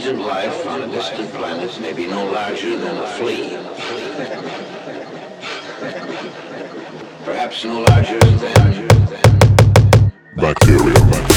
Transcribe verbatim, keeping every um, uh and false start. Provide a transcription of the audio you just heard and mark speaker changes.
Speaker 1: intelligent life on a distant planet may be no larger than a flea. Perhaps no larger than bacteria.